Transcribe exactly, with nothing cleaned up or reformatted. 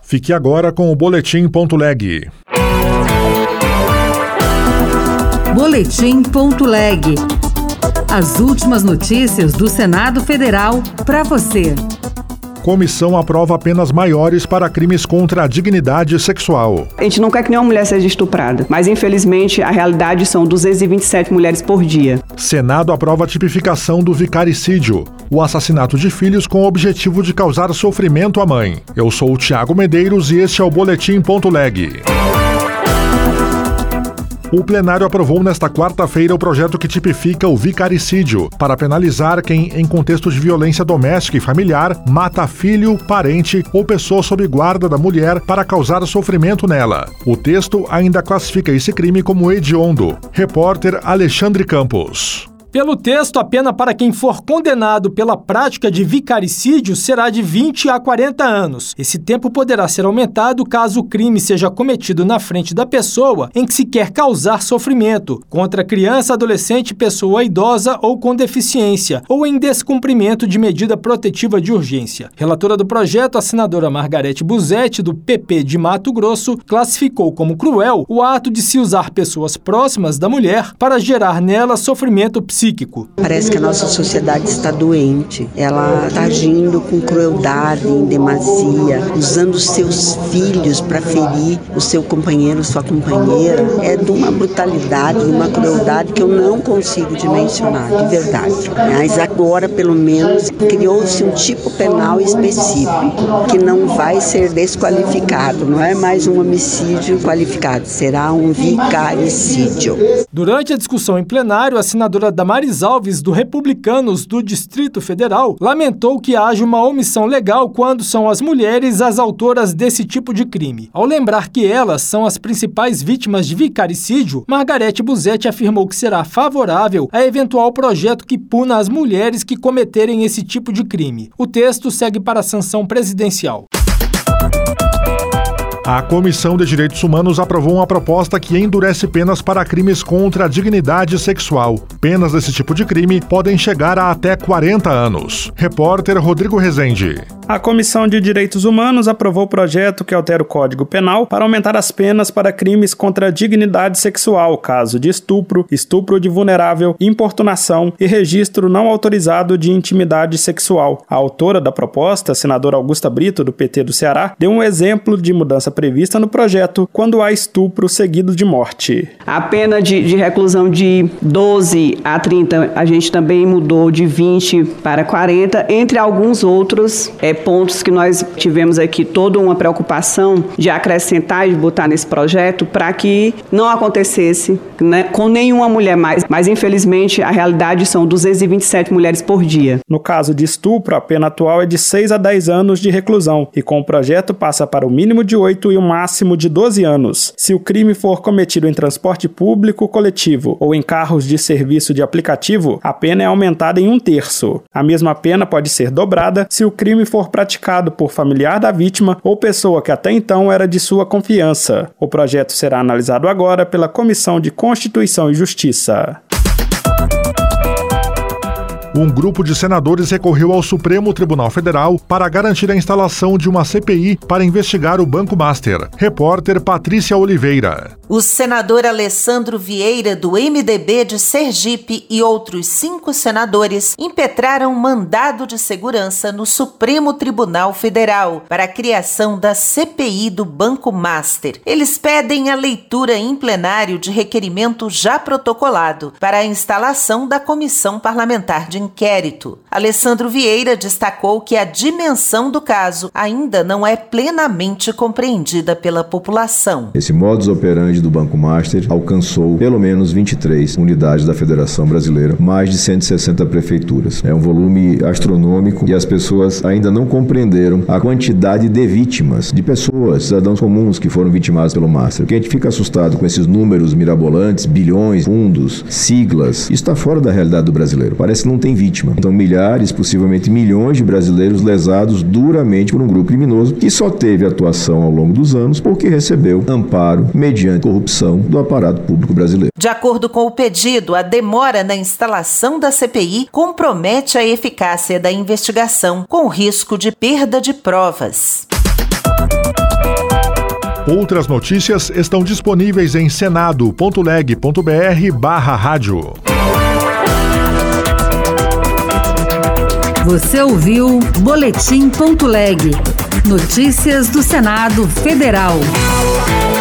Fique agora com o Boletim Ponto Leg. Boletim Ponto Leg. As últimas notícias do Senado Federal para você. Comissão aprova penas maiores para crimes contra a dignidade sexual. A gente não quer que nenhuma mulher seja estuprada, mas infelizmente a realidade são duzentas e vinte e sete mulheres por dia. Senado aprova a tipificação do vicaricídio, o assassinato de filhos com o objetivo de causar sofrimento à mãe. Eu sou o Tiago Medeiros e este é o Boletim Ponto Leg. O plenário aprovou nesta quarta-feira o projeto que tipifica o vicaricídio para penalizar quem, em contexto de violência doméstica e familiar, mata filho, parente ou pessoa sob guarda da mulher para causar sofrimento nela. O texto ainda classifica esse crime como hediondo. Repórter Alexandre Campos. Pelo texto, a pena para quem for condenado pela prática de vicaricídio será de vinte a quarenta anos. Esse tempo poderá ser aumentado caso o crime seja cometido na frente da pessoa em que se quer causar sofrimento, contra criança, adolescente, pessoa idosa ou com deficiência, ou em descumprimento de medida protetiva de urgência. Relatora do projeto, a senadora Margarete Busetti, do P P de Mato Grosso, classificou como cruel o ato de se usar pessoas próximas da mulher para gerar nela sofrimento psíquico. Psíquico. Parece que a nossa sociedade está doente. Ela está agindo com crueldade, em demasia, usando seus filhos para ferir o seu companheiro, sua companheira. É de uma brutalidade, de uma crueldade que eu não consigo dimensionar, de verdade. Mas agora, pelo menos, criou-se um tipo penal específico, que não vai ser desqualificado. Não é mais um homicídio qualificado, será um vicaricídio. Durante a discussão em plenário, a senadora Damares Alves, do Republicanos do Distrito Federal, lamentou que haja uma omissão legal quando são as mulheres as autoras desse tipo de crime. Ao lembrar que elas são as principais vítimas de vicaricídio, Margarete Busetti afirmou que será favorável a eventual projeto que puna as mulheres que cometerem esse tipo de crime. O texto segue para a sanção presidencial. A Comissão de Direitos Humanos aprovou uma proposta que endurece penas para crimes contra a dignidade sexual. Penas desse tipo de crime podem chegar a até quarenta anos. Repórter Rodrigo Rezende. A Comissão de Direitos Humanos aprovou o projeto que altera o Código Penal para aumentar as penas para crimes contra a dignidade sexual, caso de estupro, estupro de vulnerável, importunação e registro não autorizado de intimidade sexual. A autora da proposta, a senadora Augusta Brito, do P T do Ceará, deu um exemplo de mudança prevista no projeto quando há estupro seguido de morte. A pena de, de reclusão de doze a trinta, a gente também mudou de vinte para quarenta, entre alguns outros é, pontos que nós tivemos aqui toda uma preocupação de acrescentar e de botar nesse projeto para que não acontecesse, né, com nenhuma mulher mais. Mas, infelizmente, a realidade são duzentas e vinte e sete mulheres por dia. No caso de estupro, a pena atual é de seis a dez anos de reclusão e com o projeto passa para o mínimo de oito e o máximo de doze anos. Se o crime for cometido em transporte público coletivo ou em carros de serviço de aplicativo, a pena é aumentada em um terço. A mesma pena pode ser dobrada se o crime for praticado por familiar da vítima ou pessoa que até então era de sua confiança. O projeto será analisado agora pela Comissão de Constituição e Justiça. Um grupo de senadores recorreu ao Supremo Tribunal Federal para garantir a instalação de uma C P I para investigar o Banco Master. Repórter Patrícia Oliveira. O senador Alessandro Vieira, do M D B de Sergipe, e outros cinco senadores impetraram mandado de segurança no Supremo Tribunal Federal para a criação da C P I do Banco Master. Eles pedem a leitura em plenário de requerimento já protocolado para a instalação da Comissão Parlamentar de Inquérito. Alessandro Vieira destacou que a dimensão do caso ainda não é plenamente compreendida pela população. Esse modus operandi do Banco Master alcançou pelo menos vinte e três unidades da Federação Brasileira, mais de cento e sessenta prefeituras. É um volume astronômico e as pessoas ainda não compreenderam a quantidade de vítimas, de pessoas, cidadãos comuns que foram vitimados pelo Master. Porque a gente fica assustado com esses números mirabolantes, bilhões, fundos, siglas. Isso está fora da realidade do brasileiro. Parece que não tem vítima. Então, milhares, possivelmente milhões de brasileiros lesados duramente por um grupo criminoso que só teve atuação ao longo dos anos porque recebeu amparo mediante corrupção do aparato público brasileiro. De acordo com o pedido, a demora na instalação da C P I compromete a eficácia da investigação, com risco de perda de provas. Outras notícias estão disponíveis em senado ponto leg ponto br barra rádio. Você ouviu Boletim ponto leg. Notícias do Senado Federal.